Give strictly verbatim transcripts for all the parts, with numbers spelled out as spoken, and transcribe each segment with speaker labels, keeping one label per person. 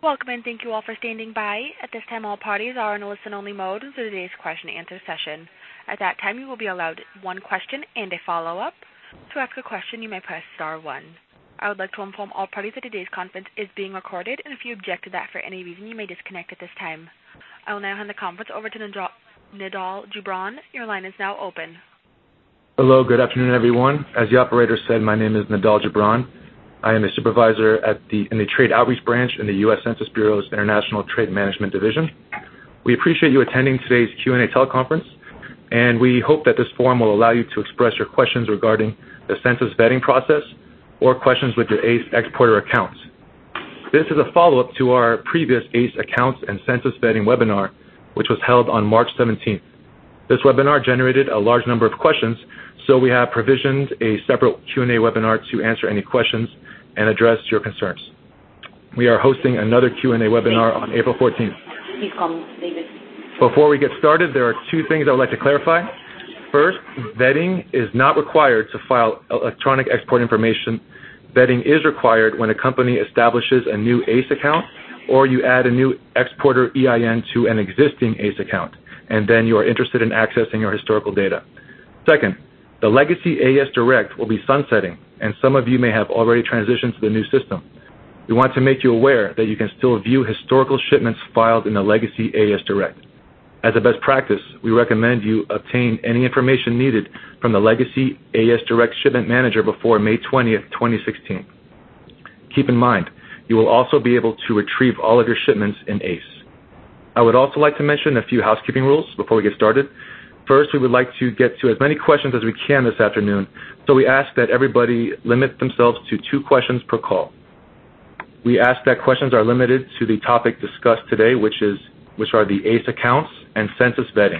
Speaker 1: Welcome and thank you all for standing by. At this time, all parties are in a listen-only mode for today's question-and-answer session. At that time, you will be allowed one question and a follow-up. To ask a question, you may press star one. I would like to inform all parties that today's conference is being recorded, and if you object to that for any reason, you may disconnect at this time. I will now hand the conference over to Nidal, Nidal Gibran. Your line is now open.
Speaker 2: Hello, good afternoon, everyone. As the operator said, my name is Nidal Gibran. I am a supervisor at the, in the Trade Outreach Branch in the U S Census Bureau's International Trade Management Division. We appreciate you attending today's Q and A teleconference, and we hope that this forum will allow you to express your questions regarding the census vetting process or questions with your A C E exporter accounts. This is a follow-up to our previous A C E accounts and census vetting webinar, which was held on March seventeenth. This webinar generated a large number of questions, so we have provisioned a separate Q and A webinar to answer any questions and address your concerns. We are hosting another Q and A webinar on April fourteenth.
Speaker 3: Please come, David.
Speaker 2: Before we get started, there are two things I would like to clarify. First, vetting is not required to file electronic export information. Vetting is required when a company establishes a new A C E account or you add a new exporter E I N to an existing A C E account, and then you are interested in accessing your historical data. Second, the legacy A S Direct will be sunsetting, and some of you may have already transitioned to the new system. We want to make you aware that you can still view historical shipments filed in the legacy A S Direct. As a best practice, we recommend you obtain any information needed from the legacy A S Direct Shipment Manager before May twentieth, twenty sixteen. Keep in mind, you will also be able to retrieve all of your shipments in A C E. I would also like to mention a few housekeeping rules before we get started. First, we would like to get to as many questions as we can this afternoon, so we ask that everybody limit themselves to two questions per call. We ask that questions are limited to the topic discussed today, which is which are the A C E accounts and census vetting.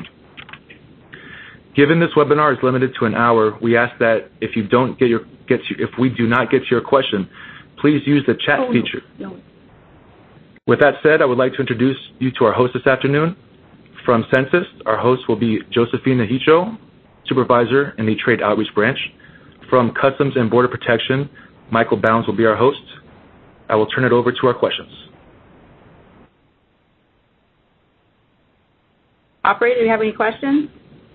Speaker 2: Given this webinar is limited to an hour, we ask that if you don't get your get to, if we do not get to your question, please use the chat
Speaker 3: oh,
Speaker 2: feature.
Speaker 3: No, no.
Speaker 2: With that said, I would like to introduce you to our host this afternoon. From Census, our host will be Josephine Hicho, supervisor in the Trade Outreach Branch. From Customs and Border Protection, Michael Bounds will be our host. I will turn it over to our questions.
Speaker 3: Operator, do you have any questions?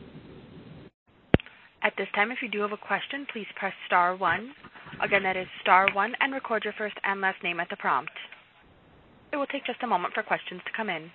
Speaker 1: At this time, if you do have a question, please press star one. Again, that is star one, and record your first and last name at the prompt. It will take just a moment for questions to come in.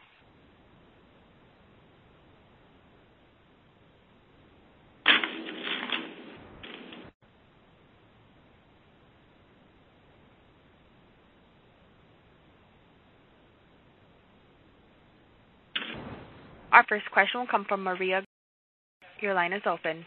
Speaker 1: Our first question will come from Maria. Your line is open.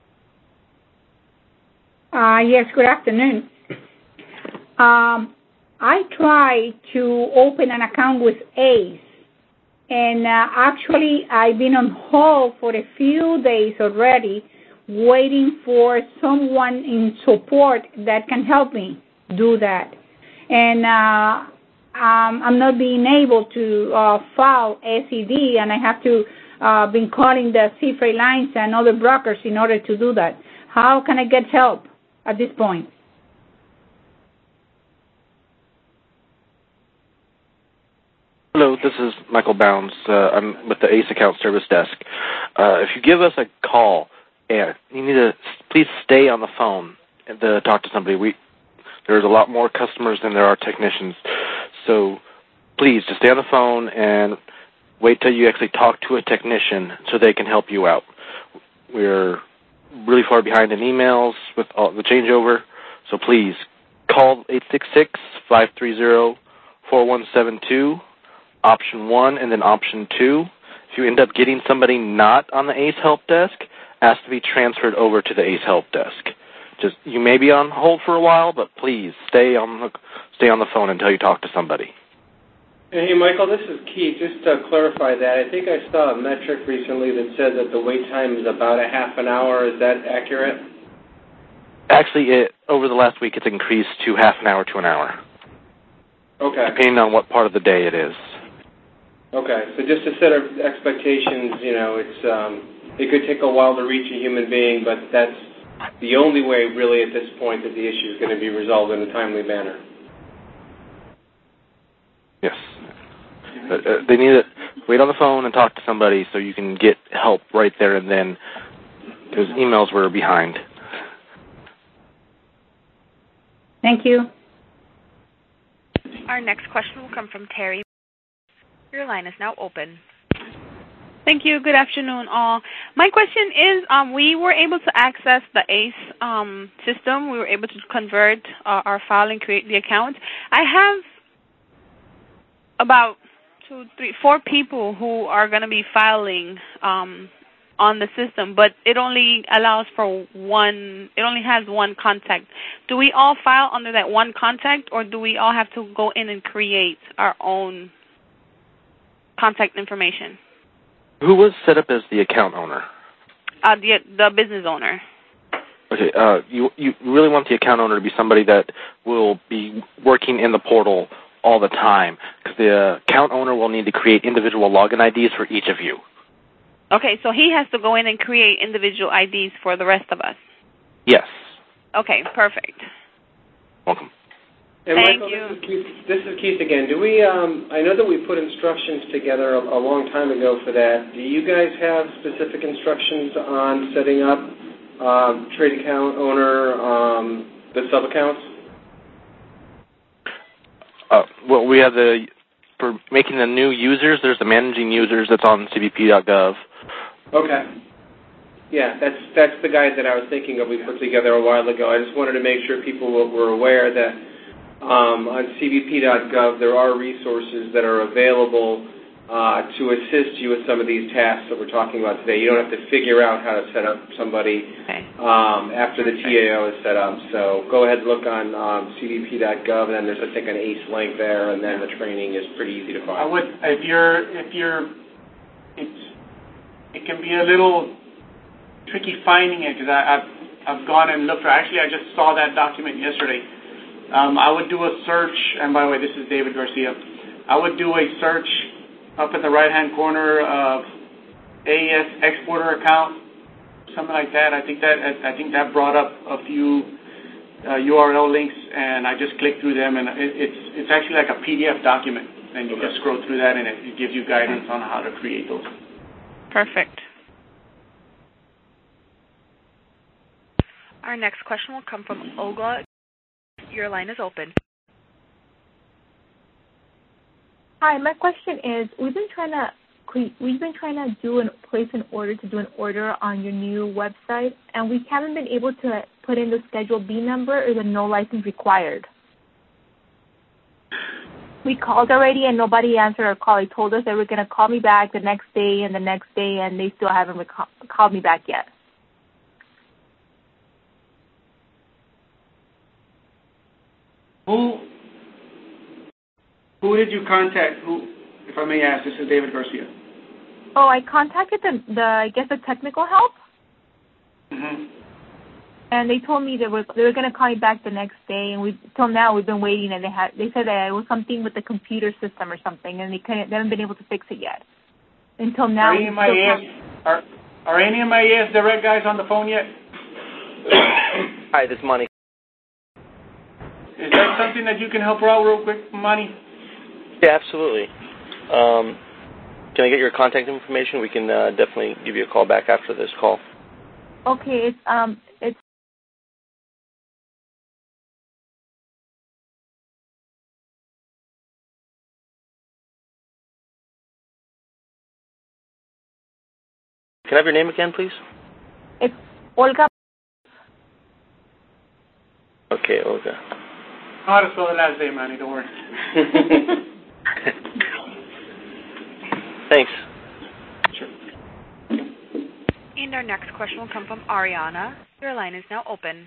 Speaker 4: Uh, yes, good afternoon. Um, I tried to open an account with A C E, and uh, actually I've been on hold for a few days already, waiting for someone in support that can help me do that. And uh, um, I'm not being able to uh, file S E D, and I have to uh, been calling the Seafreight Lines and other brokers in order to do that. How can I get help at this point?
Speaker 5: Hello, this is Michael Bounds. Uh, I'm with the A C E Account Service Desk. Uh, if you give us a call, and you need to please stay on the phone to talk to somebody. We there's a lot more customers than there are technicians, so please just stay on the phone and wait till you actually talk to a technician so they can help you out. We're really far behind in emails with all the changeover, so please call eight six six, five three zero, four one seven two. Option one, and then option two. If you end up getting somebody not on the A C E Help Desk, ask to be transferred over to the A C E Help Desk. Just you may be on hold for a while, but please stay on the stay on the phone until you talk to somebody.
Speaker 6: Hey, Michael, this is Keith. Just to clarify that, I think I saw a metric recently that said that the wait time is about a half an hour. Is that accurate?
Speaker 5: Actually, it, over the last week, it's increased to half an hour to an hour.
Speaker 6: Okay.
Speaker 5: Depending on what part of the day it is.
Speaker 6: Okay, so just to set our expectations, you know, it's um, it could take a while to reach a human being, but that's the only way, really, at this point, that the issue is going to be resolved in a timely manner.
Speaker 5: Yes. But, uh, they need to wait on the phone and talk to somebody so you can get help right there and then, because emails were behind.
Speaker 4: Thank you.
Speaker 1: Our next question will come from Terry. Your line is now open.
Speaker 7: Thank you. Good afternoon, all. My question is, um, we were able to access the A C E um, system. We were able to convert uh, our file and create the account. I have about two, three, four people who are going to be filing um, on the system, but it only allows for one. It only has one contact. Do we all file under that one contact, or do we all have to go in and create our own contact information?
Speaker 5: Who was set up as the account owner?
Speaker 7: Uh, the the business owner.
Speaker 5: Okay, uh, you you really want the account owner to be somebody that will be working in the portal all the time, because the account owner will need to create individual login I Ds for each of you.
Speaker 7: Okay, so he has to go in and create individual I Ds for the rest of us.
Speaker 5: Yes.
Speaker 7: Okay, perfect.
Speaker 5: Welcome.
Speaker 6: And
Speaker 7: Thank
Speaker 6: Michael,
Speaker 7: you.
Speaker 6: This is, Keith, this is Keith again. Do we? Um, I know that we put instructions together a, a long time ago for that. Do you guys have specific instructions on setting up um, trade account owner, um, the sub accounts?
Speaker 5: Uh, well, we have the for making the new users. There's the managing users that's on C B P dot gov.
Speaker 6: Okay. Yeah, that's that's the guide that I was thinking of. We put together a while ago. I just wanted to make sure people were aware that um, on C B P dot gov there are resources that are available uh, to assist you with some of these tasks that we're talking about today. You don't have to figure out how to set up somebody
Speaker 7: okay.
Speaker 6: um, after the T A O is set up. So go ahead and look on um, C B P dot gov, and then there's I think an A C E link there, and then the training is pretty easy to find.
Speaker 8: I would if you're if you're it's it can be a little tricky finding it because I've I've gone and looked for. Actually, I just saw that document yesterday. Um, I would do a search, and by the way, this is David Garcia. I would do a search up in the right-hand corner of A E S exporter account, something like that. I think that I think that brought up a few uh, U R L links, and I just clicked through them, and it, it's it's actually like a P D F document, and you
Speaker 6: Okay.
Speaker 8: just scroll through that, and it, it gives you guidance on how to create those.
Speaker 7: Perfect.
Speaker 1: Our next question will come from Olga. Your line is open.
Speaker 9: Hi, my question is: We've been trying to cre- we've been trying to do and place an order to do an order on your new website, and we haven't been able to put in the Schedule B number or the no license required. We called already, and nobody answered our call. They told us they were going to call me back the next day and the next day, and they still haven't rec- called me back yet.
Speaker 8: Who who did you contact? Who, if I may ask, this is David Garcia.
Speaker 9: Oh, I contacted the, the I guess the technical help,
Speaker 8: Mm-hmm.
Speaker 9: and they told me they were they were going to call me back the next day. And we till now we've been waiting, and they had they said that it was something with the computer system or something, and they couldn't they haven't been able to fix it yet. Until now,
Speaker 8: Are any of my A S are are any of my A S direct guys on the phone yet?
Speaker 10: Hi, this is Money.
Speaker 8: Is that something that you can help her out real quick, Money?
Speaker 10: Yeah, absolutely. Um, can I get your contact information? We can uh, definitely give you a call back after this call.
Speaker 9: Okay, it's um it's
Speaker 10: Can I have your name again, please?
Speaker 9: it's Olga.
Speaker 10: Okay, Olga.
Speaker 8: I know how to spell the last name, Manny. Don't worry.
Speaker 10: Thanks.
Speaker 8: Sure.
Speaker 1: And our next question will come from Ariana. Your line is now open.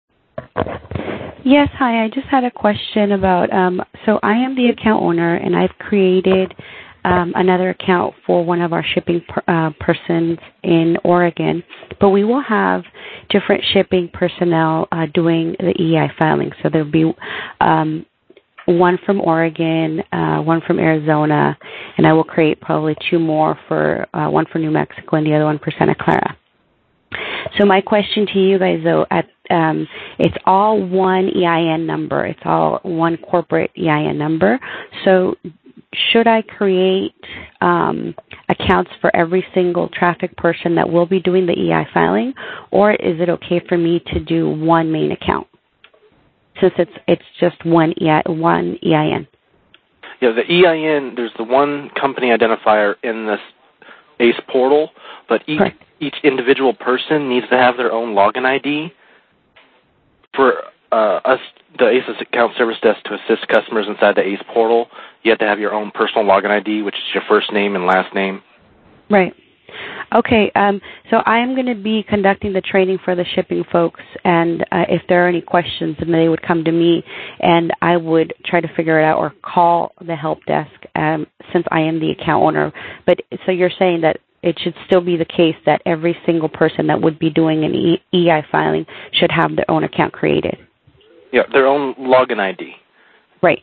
Speaker 11: Yes, hi. I just had a question about, um, so I am the account owner, and I've created um, another account for one of our shipping per, uh, persons in Oregon, but we will have different shipping personnel uh, doing the E I filing. So there'll be um, one from Oregon, uh, one from Arizona, and I will create probably two more for uh, one for New Mexico and the other one for Santa Clara. So my question to you guys, though, at um, it's all one E I N number. It's all one corporate E I N number. So should I create um, accounts for every single traffic person that will be doing the E I filing, or is it okay for me to do one main account since it's it's just one E I, one E I N?
Speaker 5: Yeah, the E I N, there's the one company identifier in this ACE portal, but each
Speaker 11: Correct.
Speaker 5: each individual person needs to have their own login I D. For uh, us, the ACE Account Service Desk, to assist customers inside the ACE portal, you have to have your own personal login I D, which is your first name and last name.
Speaker 11: Right. Okay, um, so I am going to be conducting the training for the shipping folks, and uh, if there are any questions, then they would come to me, and I would try to figure it out or call the help desk um, since I am the account owner. But so you're saying that it should still be the case that every single person that would be doing an e- EI filing should have their own account created?
Speaker 5: Yeah, their own login I D.
Speaker 11: Right.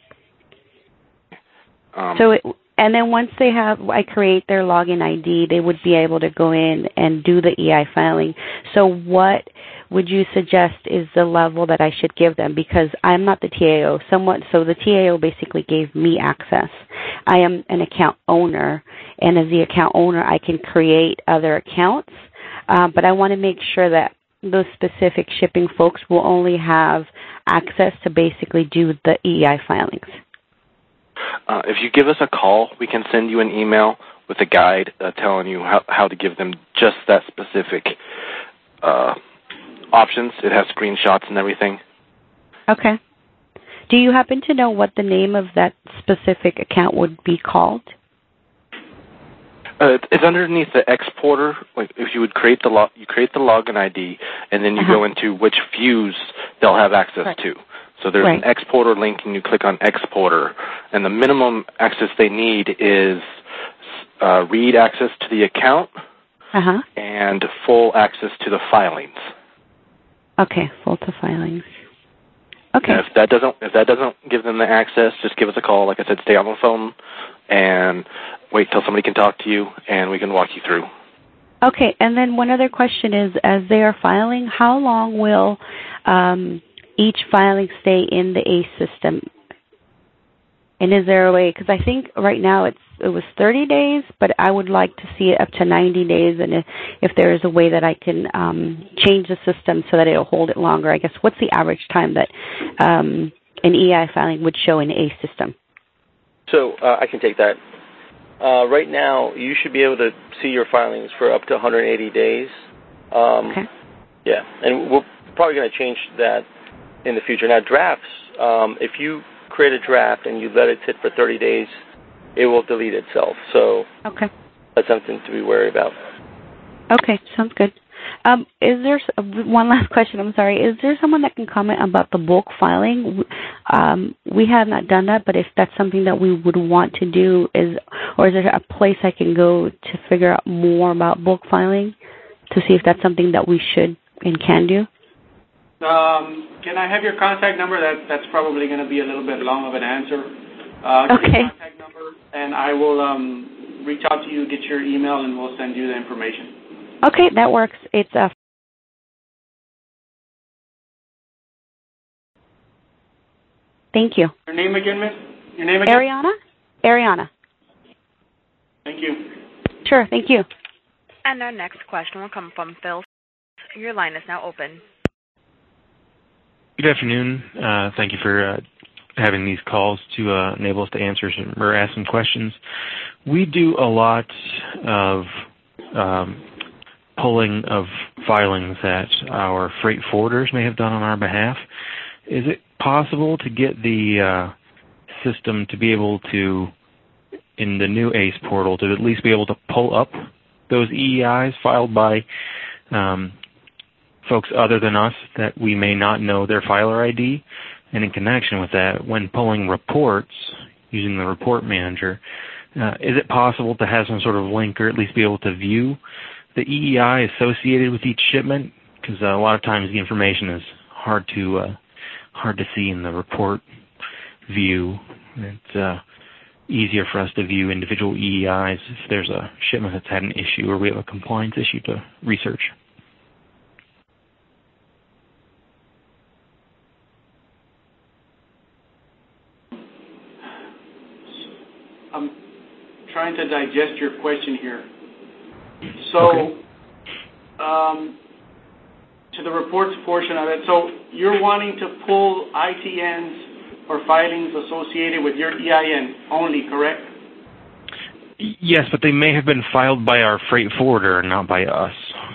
Speaker 5: Um,
Speaker 11: so it... And then once they have, I create their login I D, they would be able to go in and do the E I filing. So what would you suggest is the level that I should give them? Because I'm not the T A O. Somewhat, so the T A O basically gave me access. I am an account owner, and as the account owner, I can create other accounts. Uh, but I want to make sure that those specific shipping folks will only have access to basically do the E I filings.
Speaker 5: Uh, if you give us a call, we can send you an email with a guide uh, telling you how, how to give them just that specific uh, options. It has screenshots and everything.
Speaker 11: Okay. Do you happen to know what the name of that specific account would be called?
Speaker 5: Uh, it's underneath the exporter. Like if you would create the log, you create the login I D, and then you uh-huh. go into which views they'll have access right. to. So there's right. an exporter link, and you click on exporter. And the minimum access they need is uh, read access to the account
Speaker 11: uh-huh.
Speaker 5: and full access to the filings.
Speaker 11: Okay, full to filings. Okay.
Speaker 5: And if that doesn't if that doesn't give them the access, just give us a call. Like I said, stay on the phone and wait till somebody can talk to you, and we can walk you through.
Speaker 11: Okay, and then one other question is, as they are filing, how long will um, each filing stay in the ACE system? And is there a way, because I think right now it's it was thirty days, but I would like to see it up to ninety days, and if, if there is a way that I can um, change the system so that it'll hold it longer. I guess, what's the average time that um, an E I filing would show in the ACE system?
Speaker 10: So uh, I can take that. Uh, right now, you should be able to see your filings for up to one hundred eighty days. Um,
Speaker 11: okay.
Speaker 10: Yeah, and we're probably going to change that in the future. Now, drafts, um, if you create a draft and you let it sit for thirty days, it will delete itself. So
Speaker 11: okay.
Speaker 10: that's something to be wary about.
Speaker 11: Okay, sounds good. Um, is there one last question? I'm sorry. Is there someone that can comment about the bulk filing? Um, we have not done that, but if that's something that we would want to do, is or is there a place I can go to figure out more about bulk filing to see if that's something that we should and can do?
Speaker 8: Um, can I have your contact number? That that's probably going to be a little bit long of an answer. Uh, give
Speaker 11: okay.
Speaker 8: me your contact number, and I will um, reach out to you, get your email, and we'll send you the information.
Speaker 11: Okay, that works. It's a. Uh, Thank you.
Speaker 8: Your name again, Miss? Your name again?
Speaker 11: Ariana? Ariana.
Speaker 8: Thank you.
Speaker 11: Sure, thank you.
Speaker 1: And our next question will come from Phil. Your line is now open.
Speaker 12: Good afternoon. Uh, thank you for uh, having these calls to uh, enable us to answer some, or ask some questions. We do a lot of um, pulling of filings that our freight forwarders may have done on our behalf. Is it possible to get the uh, system to be able to, in the new ACE portal, to at least be able to pull up those E E Is filed by um, folks other than us that we may not know their filer I D? And in connection with that, when pulling reports using the report manager, uh, is it possible to have some sort of link or at least be able to view the E E I associated with each shipment? Because uh, a lot of times the information is hard to uh, hard to see in the report view. It's uh, easier for us to view individual E E Is if there's a shipment that's had an issue or we have a compliance issue to research.
Speaker 8: I'm trying to digest your question here. So,
Speaker 12: okay.
Speaker 8: um, to the reports portion of it, so you're wanting to pull I T Ns or filings associated with your E I N only, correct?
Speaker 12: Yes, but they may have been filed by our freight forwarder and not by us.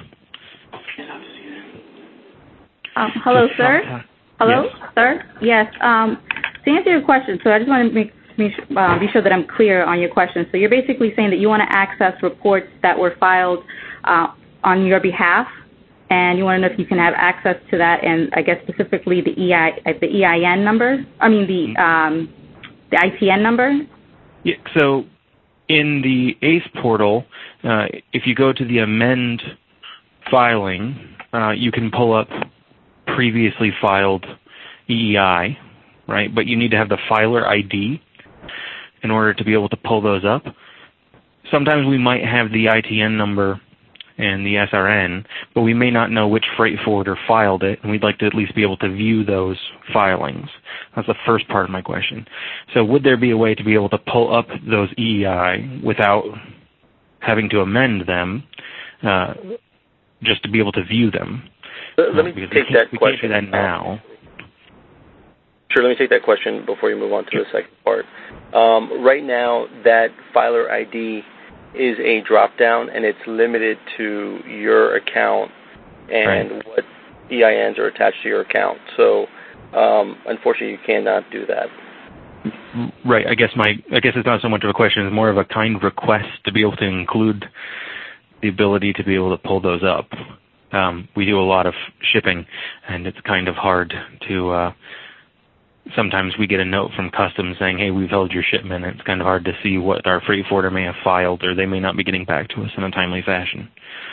Speaker 3: Um, hello,
Speaker 12: Just
Speaker 3: sir.
Speaker 12: sometime.
Speaker 3: Hello,
Speaker 12: Yes.
Speaker 3: sir. Yes. Um, to answer your question, so I just want to make, make uh, be sure that I'm clear on your question. So you're basically saying that you want to access reports that were filed uh, on your behalf, and you want to know if you can have access to that, and I guess specifically the E I the E I N number. I mean the um, the I T N number.
Speaker 12: Yeah. So in the A C E portal, uh, if you go to the amend filing, uh, you can pull up previously filed E E I, right? But you need to have the filer I D in order to be able to pull those up. Sometimes we might have the I T N number and the S R N, but we may not know which freight forwarder filed it, and we'd like to at least be able to view those filings. That's the first part of my question. So would there be a way to be able to pull up those E E I without having to amend them, uh, just to be able to view them?
Speaker 10: Let, let me
Speaker 12: uh,
Speaker 10: take that
Speaker 12: we
Speaker 10: question.
Speaker 12: We can't do that now.
Speaker 10: Sure, let me take that question before you move on to the second part. Um, right now, that filer I D is a drop-down, and it's limited to your account and right. what E I Ns are attached to your account. So, um, unfortunately, you cannot do that.
Speaker 12: Right. I guess my I guess it's not so much of a question; it's more of a kind request to be able to include the ability to be able to pull those up. Um, we do a lot of shipping, and it's kind of hard to. Uh, sometimes we get a note from customs saying, "Hey, we've held your shipment." And it's kind of hard to see what our freight forwarder may have filed, or they may not be getting back to us in a timely fashion.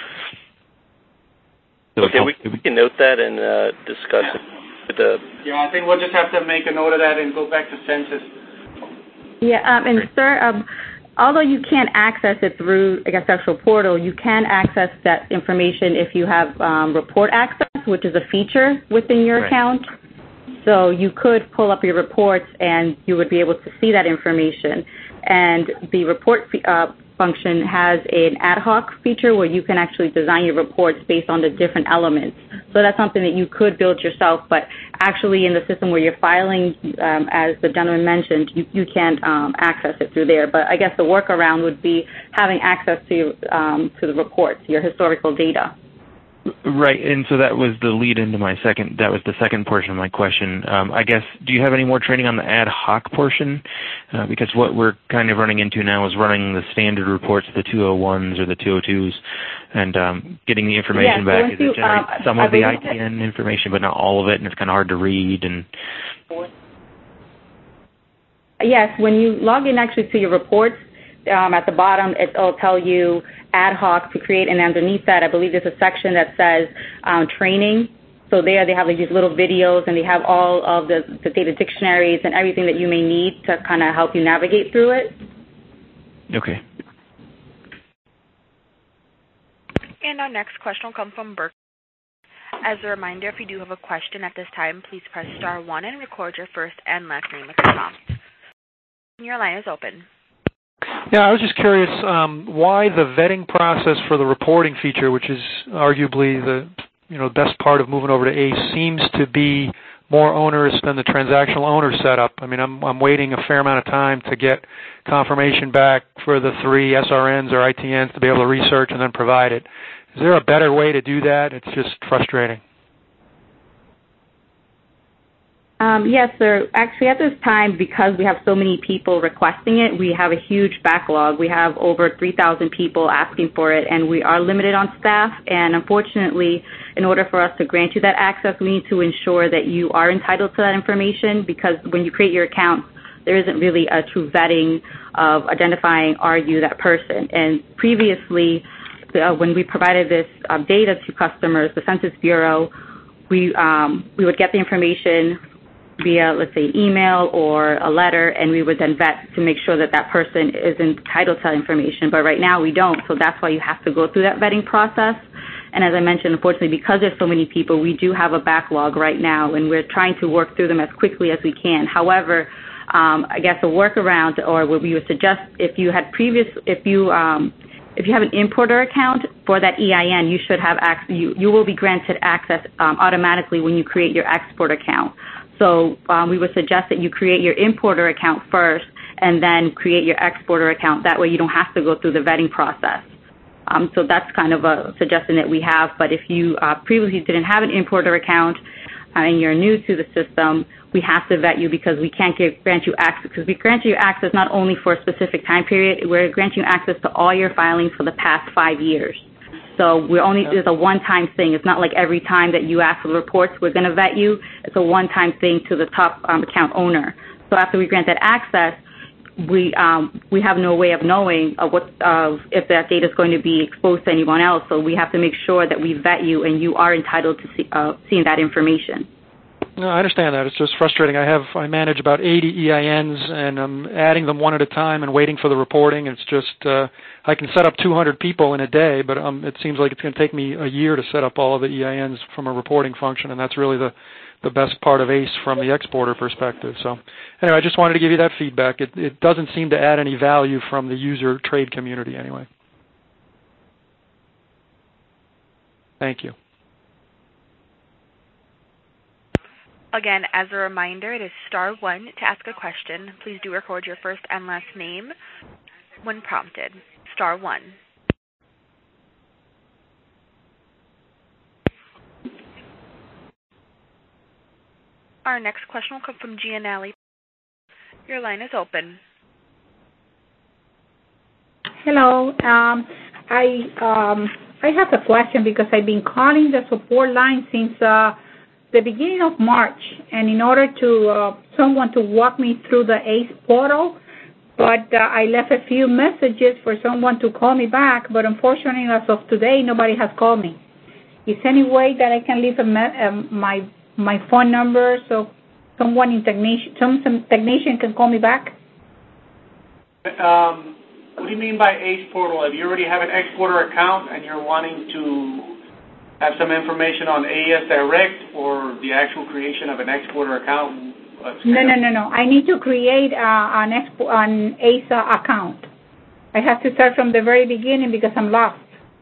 Speaker 12: So
Speaker 10: okay, we, we can note that and uh, discuss it with the.
Speaker 8: Yeah, I think we'll just have to make a note of that and go back to census.
Speaker 3: Yeah, um, and sir, um, although you can't access it through, I guess, actual portal, you can access that information if you have um, report access, which is a feature within your right. account. So you could pull up your reports and you would be able to see that information. And the report uh, function has an ad hoc feature where you can actually design your reports based on the different elements. So that's something that you could build yourself, but actually in the system where you're filing, um, as the gentleman mentioned, you, you can't um, access it through there. But I guess the workaround would be having access to, um, to the reports, your historical data.
Speaker 12: Right, and so that was the lead into my second, that was the second portion of my question. Um, I guess, do you have any more training on the ad hoc portion? Uh, because what we're kind of running into now is running the standard reports, the two oh ones or the two oh twos, and um, getting the information
Speaker 3: yeah,
Speaker 12: back.
Speaker 3: So
Speaker 12: it generates
Speaker 3: um,
Speaker 12: some
Speaker 3: I
Speaker 12: of the I
Speaker 3: T
Speaker 12: N it. information, but not all of it, and it's kind of hard to read. And
Speaker 3: Yes, when you log in actually to your reports, um, at the bottom it'll tell you ad hoc to create, and underneath that I believe there's a section that says um, training. So there they have like these little videos, and they have all of the, the data dictionaries and everything that you may need to kind of help you navigate through it.
Speaker 12: Okay.
Speaker 1: And our next question will come from Burke. As a reminder, if you do have a question at this time, please press star one and record your first and last name at the prompt. Your line is open.
Speaker 13: Yeah, I was just curious um, why the vetting process for the reporting feature, which is arguably the you know best part of moving over to A C E, seems to be more onerous than the transactional owner setup. I mean, I'm I'm waiting a fair amount of time to get confirmation back for the three S R Ns or I T Ns to be able to research and then provide it. Is there a better way to do that? It's just frustrating.
Speaker 3: Um, yes, sir. Actually, at this time, because we have so many people requesting it, we have a huge backlog. We have over three thousand people asking for it, and we are limited on staff. And unfortunately, in order for us to grant you that access, we need to ensure that you are entitled to that information, because when you create your account, there isn't really a true vetting of identifying, are you that person? And previously, uh, when we provided this uh, data to customers, the Census Bureau, we um, we would get the information via, let's say, email or a letter, and we would then vet to make sure that that person is entitled to that information. But right now we don't, so that's why you have to go through that vetting process. And as I mentioned, unfortunately, because there's so many people, we do have a backlog right now, and we're trying to work through them as quickly as we can. However, um, I guess, a workaround, or what we would suggest, if you had previous, if you um, if you have an importer account for that E I N, you should have access. You you will be granted access um, automatically when you create your export account. So um, we would suggest that you create your importer account first, and then create your exporter account. That way, you don't have to go through the vetting process. Um, so that's kind of a suggestion that we have. But if you uh, previously didn't have an importer account uh, and you're new to the system, we have to vet you because we can't give, grant you access, because we grant you access not only for a specific time period, we're granting you access to all your filings for the past five years. So we're only, it's a one-time thing. It's not like every time that you ask for the reports, we're going to vet you. It's a one-time thing to the top um, account owner. So after we grant that access, we um, we have no way of knowing uh, what uh, if that data is going to be exposed to anyone else. So we have to make sure that we vet you and you are entitled to see, uh, seeing that information.
Speaker 13: No, I understand that. It's just frustrating. I have I manage about eighty E I Ns, and I'm adding them one at a time and waiting for the reporting. It's just uh, I can set up two hundred people in a day, but um, it seems like it's going to take me a year to set up all of the E I Ns from a reporting function, and that's really the the best part of ACE from the exporter perspective. So anyway, I just wanted to give you that feedback. It, it doesn't seem to add any value from the user trade community anyway. Thank you.
Speaker 1: Again, as a reminder, it is star one to ask a question. Please do record your first and last name when prompted. Star one. Our next question will come from Gianelli. Your line is open.
Speaker 4: Hello. Um, I um, I have a question because I've been calling the support line since uh, the beginning of March, and in order to uh, someone to walk me through the ACE portal, but uh, I left a few messages for someone to call me back, but unfortunately, as of today, nobody has called me. Is there any way that I can leave a me- um, my my phone number so someone in technician, some, some technician can call me back?
Speaker 8: Um, what do you mean by ACE portal? If you already have an exporter account and you're wanting to have some information on A E S Direct or the actual creation of an exporter account?
Speaker 4: No, no, no, no. I need to create uh, an, expo- an ACE account. I have to start from the very beginning because I'm lost.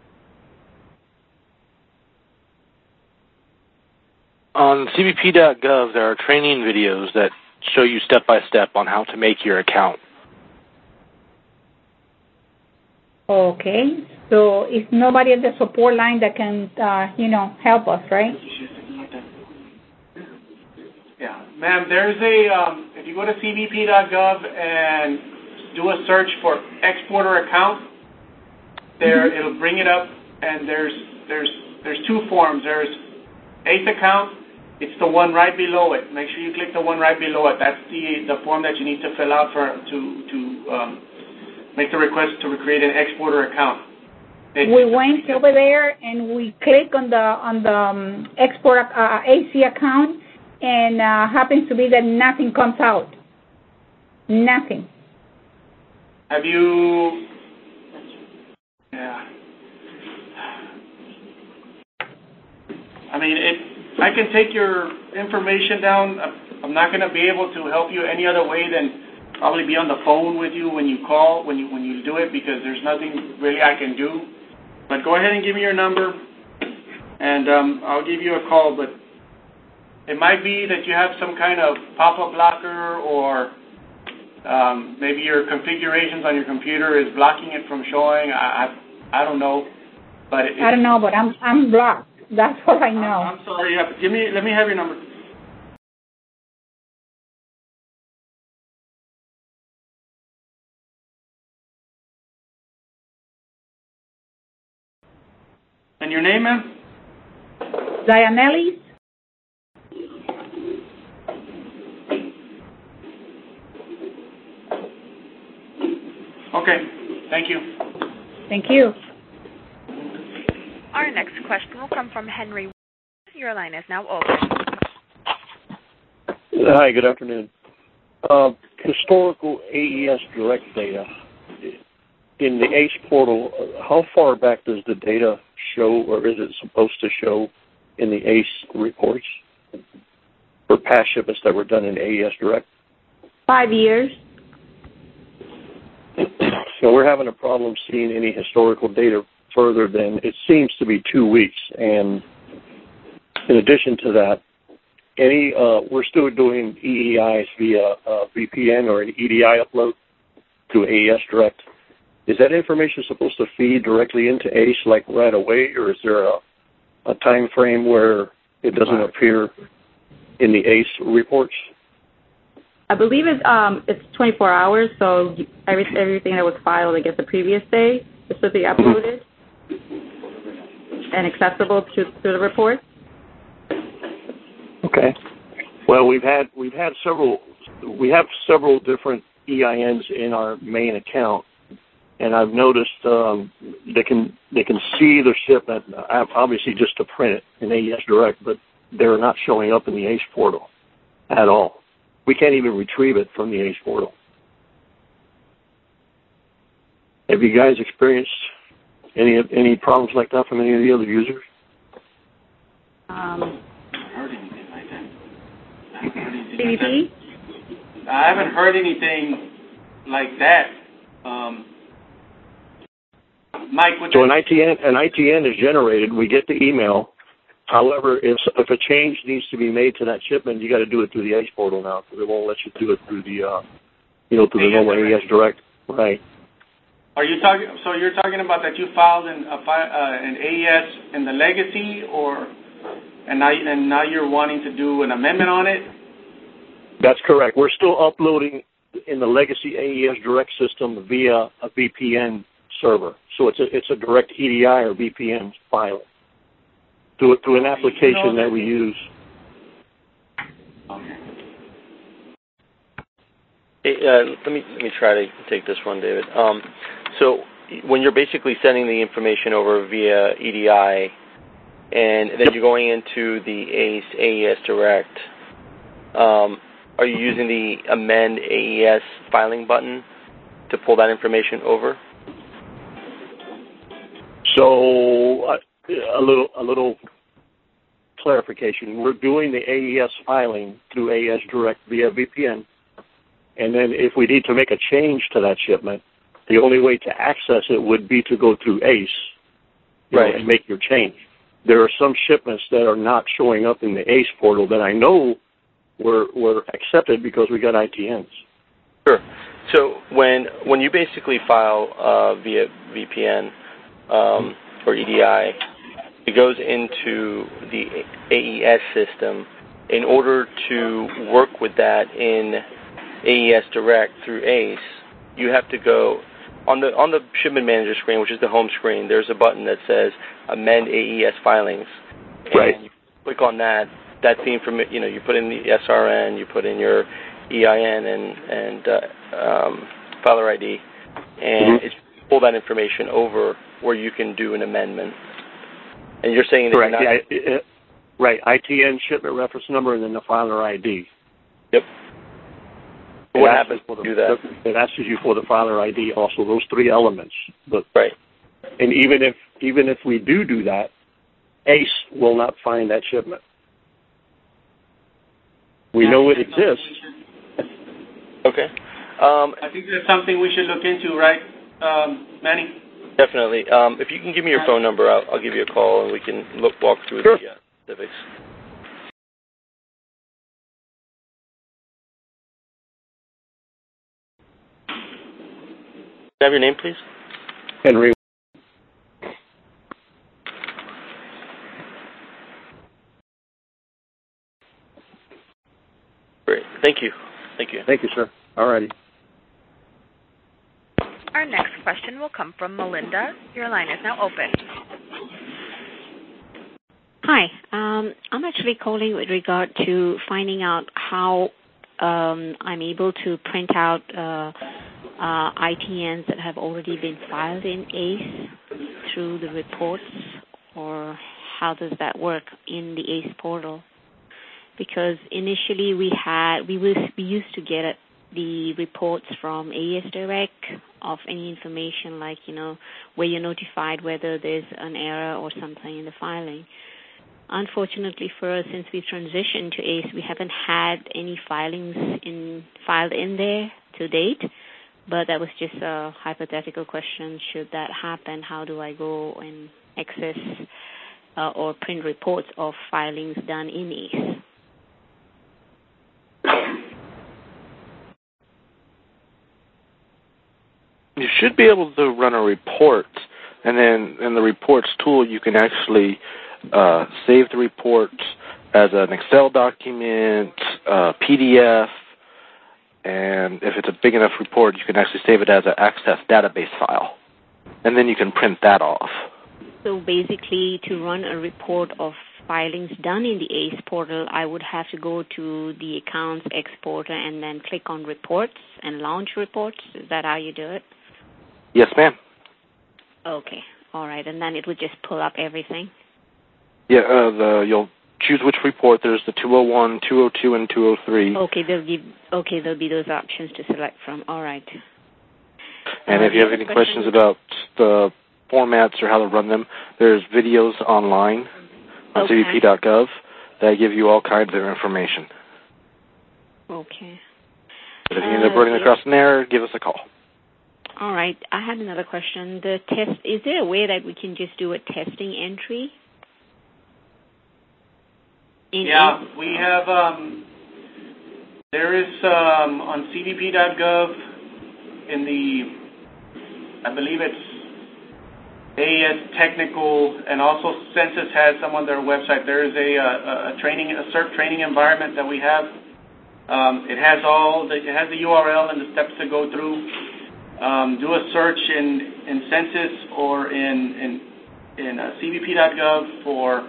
Speaker 5: On C B P dot gov, there are training videos that show you step-by-step on how to make your account.
Speaker 4: Okay. So it's nobody at the support line that can, uh, you know, help us, right?
Speaker 8: Yeah. Ma'am, there's a, um, if you go to C B P dot gov and do a search for exporter account, there mm-hmm. it'll bring it up, and there's there's there's two forms. There's ACE account. It's the one right below it. Make sure you click the one right below it. That's the the form that you need to fill out for to to um, make the request to create an exporter account. It,
Speaker 4: we went over there and we click on the on the um, export uh, A C account, and uh, happens to be that nothing comes out. Nothing.
Speaker 8: Have you? Yeah. I mean, it. I can take your information down. I'm not going to be able to help you any other way than probably be on the phone with you when you call, when you when you do it, because there's nothing really I can do. But go ahead and give me your number, and um, I'll give you a call. But it might be that you have some kind of pop-up blocker, or um, maybe your configurations on your computer is blocking it from showing. I I, I don't know. But it,
Speaker 4: I don't know, but I'm I'm blocked. That's what I know.
Speaker 8: I'm, I'm sorry. Yeah, give me. Let me have your number. And your name, ma'am?
Speaker 4: Gianelli.
Speaker 8: Okay. Thank you.
Speaker 4: Thank you.
Speaker 1: Our next question will come from Henry. Your line is now open.
Speaker 14: Hi, good afternoon. Uh, historical A E S Direct data. In the ACE portal, how far back does the data show, or is it supposed to show in the ACE reports for past shipments that were done in A E S Direct?
Speaker 3: Five years.
Speaker 14: So we're having a problem seeing any historical data further than it seems to be two weeks. And in addition to that, any uh, we're still doing E E Is via uh, V P N or an E D I upload to A E S Direct. Is that information supposed to feed directly into ACE like right away, or is there a, a time frame where it doesn't appear in the ACE reports?
Speaker 3: I believe it's um it's twenty-four hours, so every, everything that was filed, I guess, the previous day is supposed to be uploaded and accessible to, to the report.
Speaker 14: Okay. Well, we've had we've had several we have several different E I Ns in our main account, and I've noticed um, they can they can see the shipment obviously just to print it in A E S Direct, but they're not showing up in the ACE portal at all. We can't even retrieve it from the ACE portal. Have you guys experienced any any problems like that from any of the other users?
Speaker 3: Um,
Speaker 8: heard anything like that.
Speaker 3: C B P?
Speaker 8: I haven't heard anything like that. Um, Mike, what
Speaker 14: so an I T N an I T N is generated. We get the email. However, if if a change needs to be made to that shipment, you got to do it through the ACE portal now, because it won't let you do it through the uh, you know through the normal A E S Direct. Right.
Speaker 8: Are you talking? So you're talking about that you filed an a, uh, an A E S in the legacy, or and now and now you're wanting to do an amendment on it?
Speaker 14: That's correct. We're still uploading in the legacy A E S Direct system via a V P N server, so it's a it's a direct E D I or V P N file through through an application that we use.
Speaker 8: Okay.
Speaker 10: Hey, uh, let me let me try to take this one, David. Um, so when you're basically sending the information over via E D I, and then you're going into the ACE A E S Direct, um, are you using the amend A E S filing button to pull that information over?
Speaker 14: So uh, a little a little clarification. We're doing the A E S filing through A E S Direct via V P N. And then if we need to make a change to that shipment, the only way to access it would be to go through ACE, right, know, and make your change. There are some shipments that are not showing up in the ACE portal that I know were were accepted because we got I T Ns.
Speaker 10: Sure. So when when you basically file uh, via V P N um, or E D I, it goes into the A E S system. In order to work with that in A E S Direct through ACE, you have to go on the on the shipment manager screen, which is the home screen. There's a button that says amend A E S filings, and
Speaker 14: right.
Speaker 10: you click on that. That's the information. You know, you put in the S R N, you put in your E I N and and uh, um, filer I D, and mm-hmm. it's pull that information over where you can do an amendment. And you're saying that
Speaker 14: right,
Speaker 10: you're not...
Speaker 14: yeah, it, it, right, I T N, shipment reference number, and then the filer I D.
Speaker 10: Yep.
Speaker 14: It
Speaker 10: what happens
Speaker 14: to
Speaker 10: the, do that?
Speaker 14: It asks you for the filer I D also, those three elements. But,
Speaker 10: right.
Speaker 14: And even if even if we do do that, ACE will not find that shipment. We
Speaker 8: yeah,
Speaker 14: know it exists.
Speaker 10: Okay. Um,
Speaker 8: I think that's something we should look into, right, um, Manny?
Speaker 10: Definitely. Um, if you can give me your phone number, I'll, I'll give you a call and we can look walk through
Speaker 14: sure.
Speaker 10: the uh, specifics. Can I have your name, please?
Speaker 14: Henry.
Speaker 10: Great. Thank you. Thank you.
Speaker 14: Thank you, sir. All righty.
Speaker 1: Our next question will come from Melinda. Your line is now open.
Speaker 15: Hi. Um, I'm actually calling with regard to finding out how um, I'm able to print out uh, uh, I T Ns that have already been filed in ACE through the reports, or how does that work in the ACE portal? Because initially we had we was we used to get the reports from A E S Direct of any information, like, you know, where you're notified whether there's an error or something in the filing. unfortunately for us, since we transitioned to ACE, we haven't had any filings in filed in there to date. But that was just a hypothetical question. Should that happen, how do I go and access uh, or print reports of filings done in ACE?
Speaker 5: You should be able to run a report, and then in the reports tool, you can actually uh, save the report as an Excel document, uh, P D F, and if it's a big enough report, you can actually save it as an Access database file, and then you can print that off.
Speaker 15: So basically, to run a report of filings done in the ACE portal, I would have to go to the Accounts Exporter and then click on Reports and launch reports. Is that how you do it?
Speaker 5: Yes, ma'am.
Speaker 15: Okay. All right. And then it would just pull up everything?
Speaker 5: Yeah, uh, the, you'll choose which report. There's the two oh one, two oh two, and two oh three.
Speaker 15: Okay, there'll be, okay, there'll be those options to select from. All right.
Speaker 5: And uh, if you have any questions about the formats or how to run them, there's videos online on
Speaker 15: okay.
Speaker 5: C B P dot gov that give you all kinds of information.
Speaker 15: Okay.
Speaker 5: But if you end up running across an error, give us a call.
Speaker 15: All right. I had another question. The test, is there a way that we can just do a testing entry? In
Speaker 8: yeah, in- we have, um, there is um, on C B P dot gov in the, I believe it's A E S Technical, and also Census has some on their website. There is a, a, a training, a C E R T training environment that we have. Um, it has all, the, it has the U R L and the steps to go through. Um, do a search in, in Census or in in, in uh, C B P dot gov for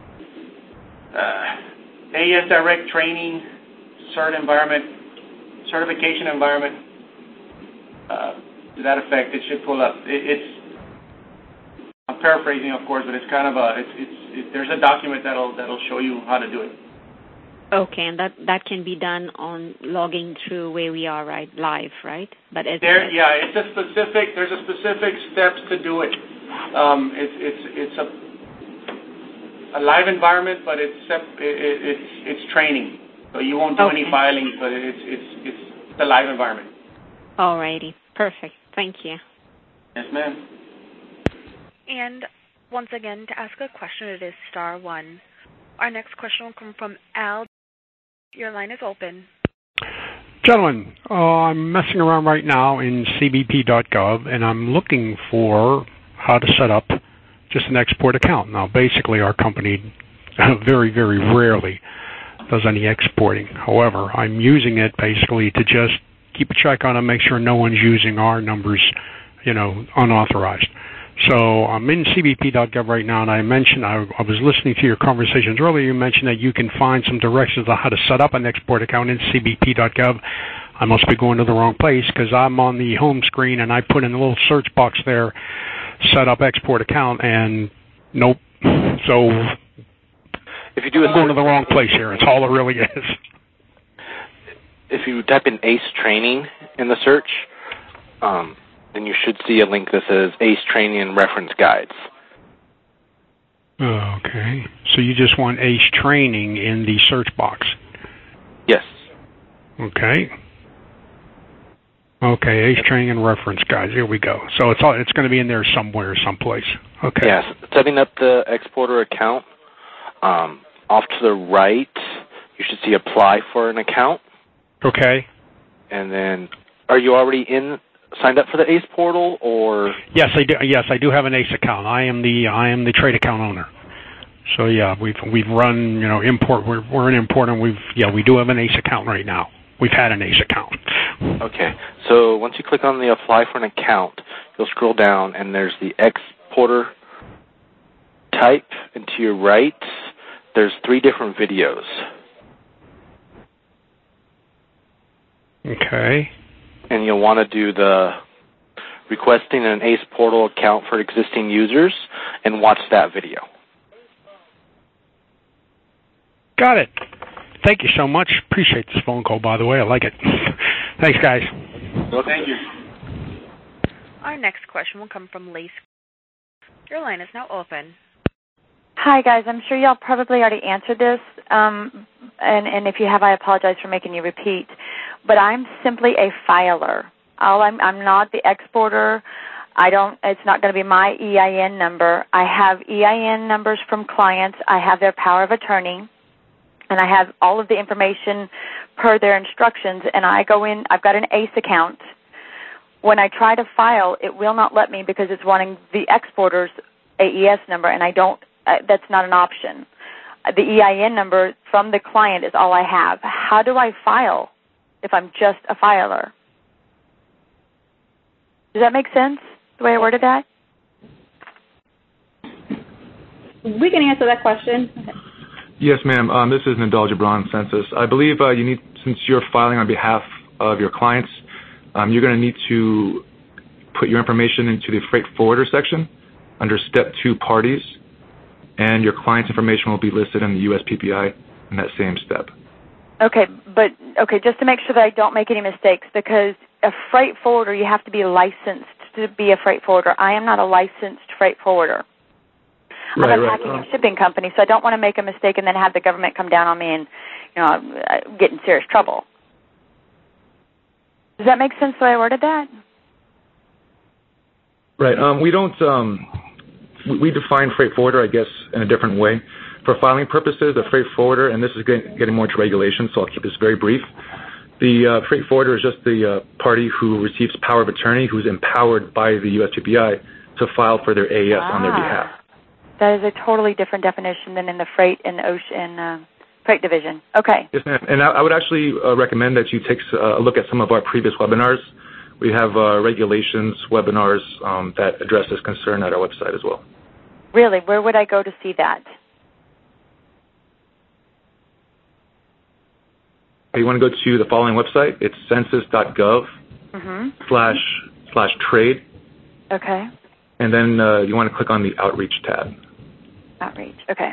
Speaker 8: uh, A E S Direct Training, C E R T environment, certification environment. Uh, to that effect, it should pull up. It, it's I'm paraphrasing, of course, but it's kind of a it's it's it, there's a document that'll that'll show you how to do it.
Speaker 15: Okay, and that, that can be done on logging through where we are right live, right? But as
Speaker 8: there, yeah, it's a specific. There's a specific steps to do it. Um, it's it's it's a a live environment, but it's it, it, it's it's training. So you won't do
Speaker 15: okay.
Speaker 8: any filings, but it's it's it's the live environment.
Speaker 15: Alrighty, perfect. Thank you.
Speaker 8: Yes, ma'am.
Speaker 1: And once again, to ask a question, it is star one. Our next question will come from Al. Your line is open.
Speaker 16: Gentlemen, uh, I'm messing around right now in C B P dot gov, and I'm looking for how to set up just an export account. Now, basically, our company very, very rarely does any exporting. However, I'm using it basically to just keep a check on it, make sure no one's using our numbers, you know, unauthorized. So I'm in C B P dot gov right now, and I mentioned, I, I was listening to your conversations earlier, you mentioned that you can find some directions on how to set up an export account in C B P dot gov. I must be going to the wrong place because I'm on the home screen, and I put in a little search box there, set up export account, and nope. So
Speaker 5: if you do
Speaker 16: I'm going to the wrong place here. It's all it really is.
Speaker 5: If you type in ACE training in the search, um, then you should see a link that says ACE Training and Reference Guides.
Speaker 16: Okay. So you just want ACE Training in the search box?
Speaker 5: Yes.
Speaker 16: Okay. Okay, ACE Training and Reference Guides. Here we go. So it's all, it's going to be in there somewhere, someplace. Okay.
Speaker 5: Yes. Setting up the exporter account, um, off to the right, you should see Apply for an account.
Speaker 16: Okay.
Speaker 5: And then, are you already in... signed up for the ACE portal, or
Speaker 16: yes, I do. Yes, I do have an ACE account. I am the I am the trade account owner. So yeah, we've we've run you know import. We're we're an importer. And we've yeah we do have an ACE account right now. We've had an ACE account.
Speaker 5: Okay. So once you click on the apply for an account, you'll scroll down and there's the exporter type, and to your right, there's three different videos.
Speaker 16: Okay.
Speaker 5: And you'll want to do the requesting an ACE portal account for existing users and watch that video.
Speaker 16: Got it. Thank you so much. Appreciate this phone call, by the way. I like it. Thanks, guys.
Speaker 8: Well, thank you.
Speaker 1: Our next question will come from Lace. Your line is now open.
Speaker 17: Hi, guys. I'm sure y'all probably already answered this, um, and, and if you have, I apologize for making you repeat. But I'm simply a filer. All I'm, I'm not the exporter. I don't. It's not going to be my E I N number. I have E I N numbers from clients. I have their power of attorney, and I have all of the information per their instructions. And I go in. I've got an ACE account. When I try to file, it will not let me because it's wanting the exporter's A E S number, and I don't. Uh, that's not an option. Uh, the E I N number from the client is all I have. How do I file if I'm just a filer? Does that make sense, the way I worded that?
Speaker 3: We can answer that question.
Speaker 2: Yes, ma'am. Um, this is Nadal Gibran, Census. I believe uh, you need, since you're filing on behalf of your clients, um, you're going to need to put your information into the freight forwarder section under step two parties, and your client's information will be listed in the U S P P I in that same step.
Speaker 17: Okay, but okay, just to make sure that I don't make any mistakes, because a freight forwarder, you have to be licensed to be a freight forwarder. I am not a licensed freight forwarder.
Speaker 2: Right,
Speaker 17: I'm a
Speaker 2: right.
Speaker 17: packing
Speaker 2: Um,
Speaker 17: and shipping company, so I don't want to make a mistake and then have the government come down on me and, you know, get in serious trouble. Does that make sense the way I worded that?
Speaker 2: Right. Um, we don't. Um, we, we define freight forwarder, I guess, in a different way. For filing purposes, a freight forwarder, and this is getting, getting more into regulation, so I'll keep this very brief. The uh, freight forwarder is just the uh, party who receives power of attorney, who's empowered by the U S P P I to file for their A E S ah, on their behalf.
Speaker 17: That is a totally different definition than in the freight and ocean uh, freight division. Okay.
Speaker 2: Yes, ma'am. And I, I would actually uh, recommend that you take uh, a look at some of our previous webinars. We have uh, regulations webinars um, that address this concern at our website as well.
Speaker 17: Really? Where would I go to see that?
Speaker 2: You want to go to the following website. It's census.gov
Speaker 17: mm-hmm.
Speaker 2: slash slash trade.
Speaker 17: Okay.
Speaker 2: And then uh, you want to click on the Outreach tab.
Speaker 17: Outreach. Okay.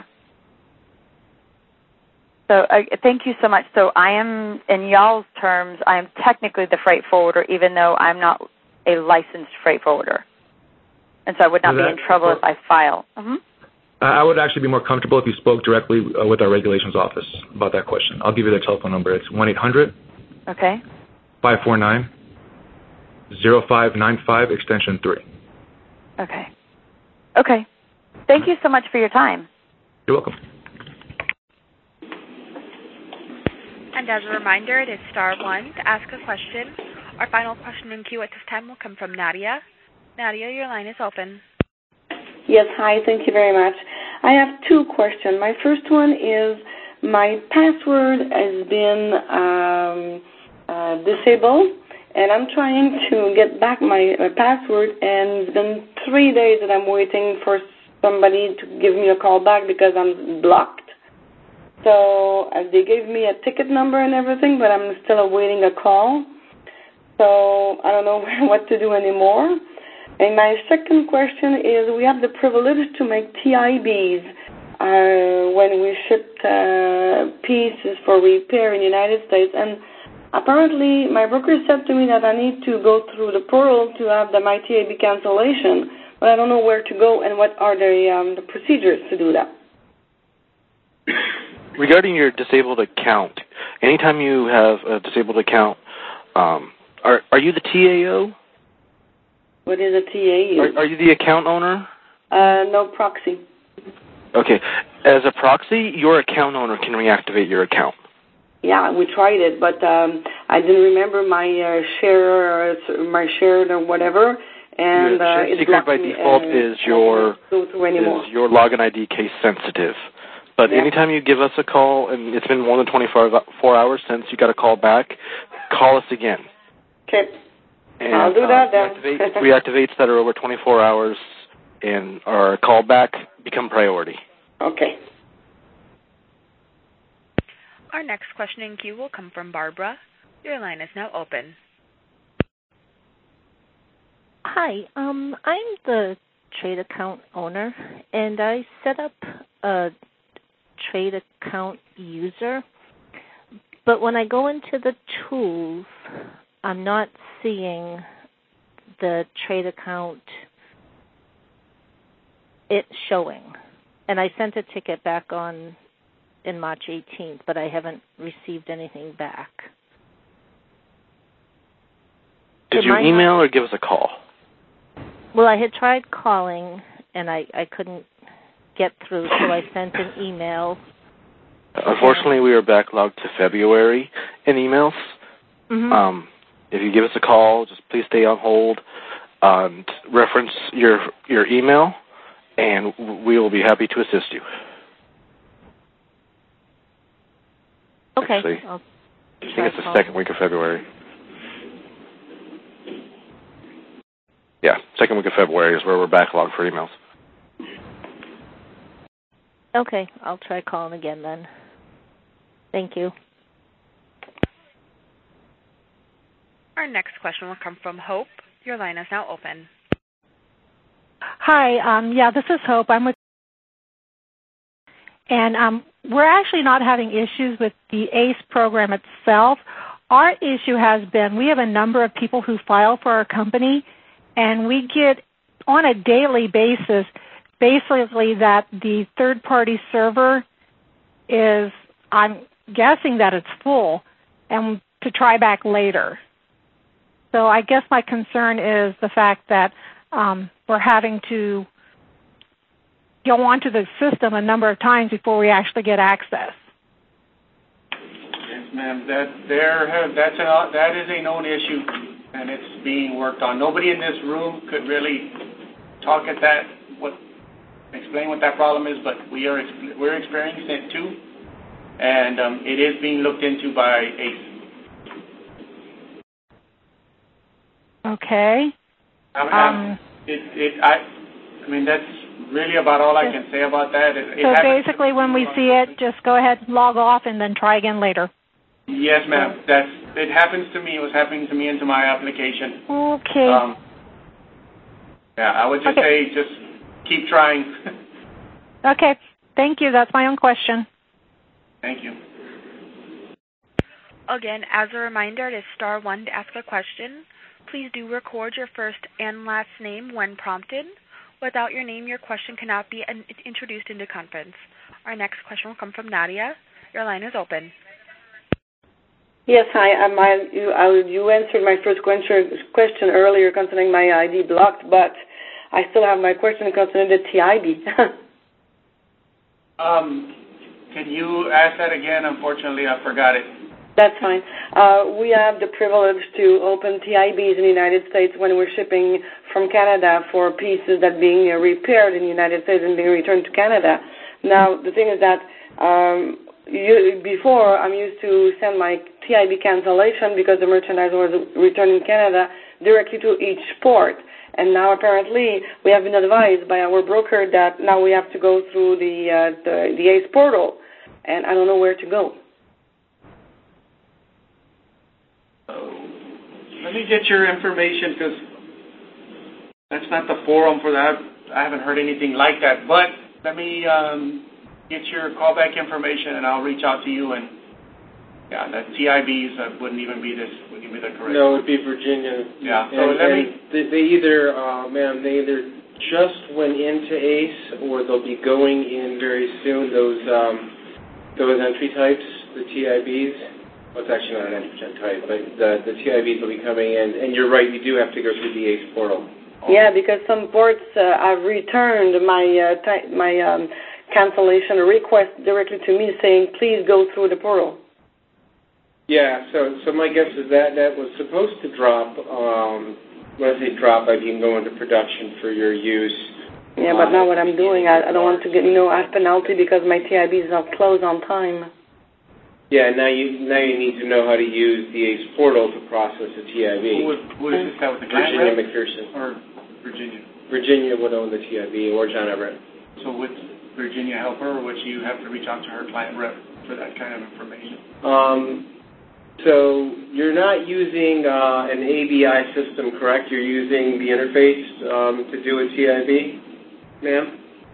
Speaker 17: So uh, thank you so much. So I am, in y'all's terms, I am technically the freight forwarder, even though I'm not a licensed freight forwarder. And so I would not be in trouble if I file. Mm-hmm.
Speaker 2: I would actually be more comfortable if you spoke directly uh, with our regulations office about that question. I'll give you their telephone number. It's one eight hundred
Speaker 17: Okay.
Speaker 2: five four nine zero five nine five, extension three.
Speaker 17: Okay. Okay. Thank you so much for your time.
Speaker 2: You're welcome.
Speaker 1: And as a reminder, it is star one to ask a question. Our final question in queue at this time will come from Nadia. Nadia, your line is open.
Speaker 18: Yes, hi, thank you very much. I have two questions. My first one is my password has been um, uh, disabled, and I'm trying to get back my, my password, and it's been three days that I'm waiting for somebody to give me a call back because I'm blocked. So uh, they gave me a ticket number and everything, but I'm still awaiting a call. So I don't know what to do anymore. And my second question is, we have the privilege to make T I Bs uh, when we ship uh, pieces for repair in the United States. And apparently, my broker said to me that I need to go through the portal to have the my T I B cancellation, but I don't know where to go and what are the, um, the procedures to do that.
Speaker 5: Regarding your disabled account, anytime you have a disabled account, um, are are you the T A O?
Speaker 18: What is a T A O?
Speaker 5: Are, are you the account owner?
Speaker 18: Uh, no, proxy.
Speaker 5: Okay. As a proxy, your account owner can reactivate your account.
Speaker 18: Yeah, we tried it, but um, I didn't remember my uh, share, or my shared or whatever, and
Speaker 5: yeah,
Speaker 18: uh, it
Speaker 5: secret by
Speaker 18: me,
Speaker 5: default
Speaker 18: uh,
Speaker 5: is your
Speaker 18: go through anymore.
Speaker 5: is your login I D case sensitive. But
Speaker 18: yeah.
Speaker 5: anytime you give us a call, and it's been more than twenty-four hours since you got a call back, call us again.
Speaker 18: Okay.
Speaker 5: And,
Speaker 18: I'll do that
Speaker 5: uh,
Speaker 18: then.
Speaker 5: reactivate, reactivates that are over twenty-four hours and our callback become priority.
Speaker 18: Okay.
Speaker 1: Our next question in queue will come from Barbara. Your line is now open.
Speaker 19: Hi, um, I'm the trade account owner, and I set up a trade account user, but when I go into the tools, I'm not seeing the trade account, it showing. and I sent a ticket back on in March eighteenth, but I haven't received anything back.
Speaker 5: Did you email or give us a call?
Speaker 19: Well, I had tried calling, and I, I couldn't get through, so I sent an email.
Speaker 5: Unfortunately, we are backlogged to February in emails.
Speaker 19: Mm-hmm.
Speaker 5: Um, if you give us a call, just please stay on hold and reference your your email, and we will be happy to assist you.
Speaker 19: Okay.
Speaker 5: Actually,
Speaker 19: I'll
Speaker 5: I think it's the
Speaker 19: call.
Speaker 5: second week of February. Yeah, second week of February is where we're backlogged for emails.
Speaker 19: Okay, I'll try calling again then. Thank you.
Speaker 1: Our next question will come from Hope. Your line is now open.
Speaker 20: Hi, um, yeah, this is Hope. I'm with, and um, we're actually not having issues with the ACE program itself. Our issue has been we have a number of people who file for our company, and we get on a daily basis basically that the third-party server is, I'm guessing that it's full, and to try back later. So I guess my concern is the fact that um, we're having to go onto the system a number of times before we actually get access.
Speaker 8: Yes, ma'am. That there have that's an that is a known issue, and it's being worked on. Nobody in this room could really talk at that what explain what that problem is, but we are we're experiencing it too, and um, it is being looked into by ACE.
Speaker 20: Okay.
Speaker 8: Um,
Speaker 20: um,
Speaker 8: it, it, I, I mean, that's really about all I can say about that. It, it
Speaker 20: so
Speaker 8: happens,
Speaker 20: basically when we see it, just go ahead, log off, and then try again later.
Speaker 8: Yes, ma'am. That's it happens to me. It was happening to me into my application.
Speaker 20: Okay.
Speaker 8: Um, yeah, I would just
Speaker 20: okay.
Speaker 8: say just keep trying.
Speaker 20: Okay. Thank you. That's my own question.
Speaker 8: Thank you.
Speaker 1: Again, as a reminder, it is star one to ask a question. Please do record your first and last name when prompted. Without your name, your question cannot be an- introduced into conference. Our next question will come from Nadia. Your line is open.
Speaker 18: Yes, hi. Um, I, you, I, you answered my first question, question earlier concerning my I D blocked, but I still have my question concerning the T I B.
Speaker 8: um, can you ask that again? Unfortunately, I forgot it.
Speaker 18: That's fine. Uh, we have the privilege to open T I Bs in the United States when we're shipping from Canada for pieces that are being repaired in the United States and being returned to Canada. Now, the thing is that um, you, before I'm used to send my T I B cancellation because the merchandise was returned in Canada directly to each port. And now apparently we have been advised by our broker that now we have to go through the, uh, the, the ACE portal, and I don't know where to go.
Speaker 8: Let me get your information because that's not the forum for that. I haven't heard anything like that. But let me um, get your callback information, and I'll reach out to you. And yeah, the T I Bs uh, wouldn't even be this. Wouldn't even be the correct.
Speaker 6: No, it would be Virginia.
Speaker 8: Yeah. So
Speaker 6: and,
Speaker 8: let
Speaker 6: and
Speaker 8: me.
Speaker 6: They, they either, uh, ma'am, they either just went into ACE, or they'll be going in very soon. Those um, those entry types, the T I Bs. Well, it's actually not an entry type, but the, the T I Bs will be coming in. And you're right, you do have to go through the ACE portal.
Speaker 18: Yeah, because some ports uh, have returned my uh, ty- my um, cancellation request directly to me saying, please go through the portal.
Speaker 6: Yeah, so so my guess is that that was supposed to drop. Um, when I say drop, I mean go into production for your use.
Speaker 18: Yeah, but uh, now what I'm doing, I, I don't want to get you know a penalty because my T I B is not closed on time.
Speaker 6: Yeah, now you now you need to know how to use the ACE portal to process a T I B.
Speaker 8: Who would, who would this that with the
Speaker 6: Virginia
Speaker 8: rep?
Speaker 6: McPherson.
Speaker 8: Or Virginia?
Speaker 6: Virginia would own the T I B, or John Everett.
Speaker 8: So would Virginia help her, or would you have to reach out to her client rep for that kind of information?
Speaker 6: Um, so you're not using uh, an A B I system, correct? You're using the interface um, to do a T I B, ma'am?